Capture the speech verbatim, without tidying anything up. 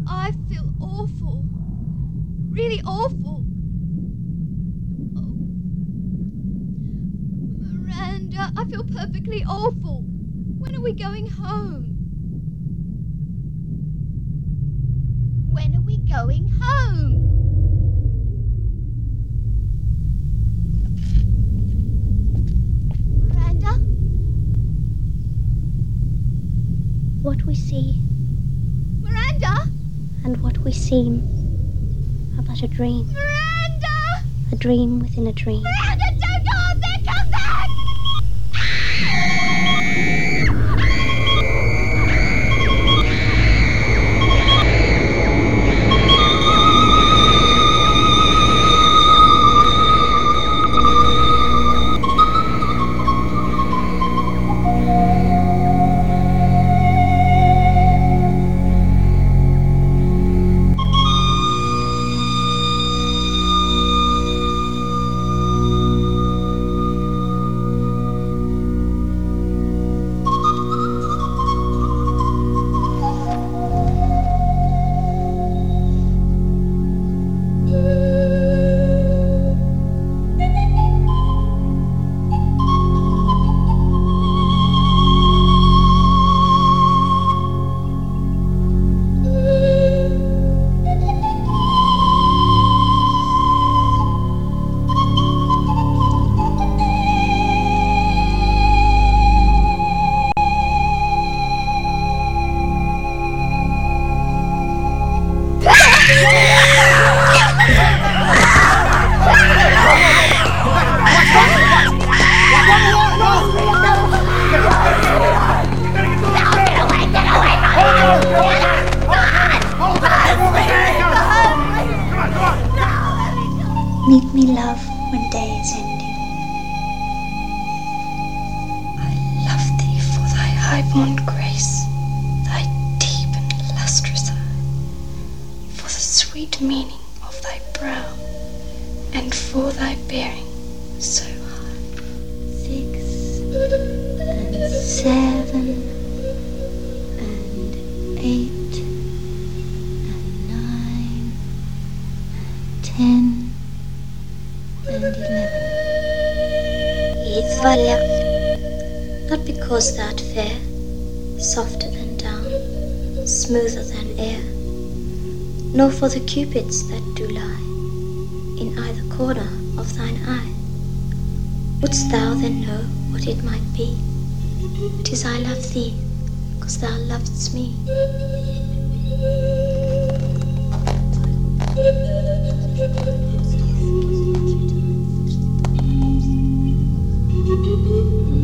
I feel awful. Really awful. Oh. Miranda, I feel perfectly awful. When are we going home? When are we going home? Miranda? What we see Miranda? and what we seem are but a dream. Miranda! A dream within a dream. Miranda, don't go up there! Come back! Meet me, love, when day is ending. I love thee for thy high-born grace, thy deep and lustrous eye, for the sweet meaning of thy brow, and for thy bearing so high. Six and seven and eight and nine and ten and eleven. Eve var left, not because thou'rt fair, softer than down, smoother than air, nor for the cupids that do lie in either corner of thine eye. Wouldst thou then know what it might be? 'Tis I love thee, because thou lovest me. Thank you.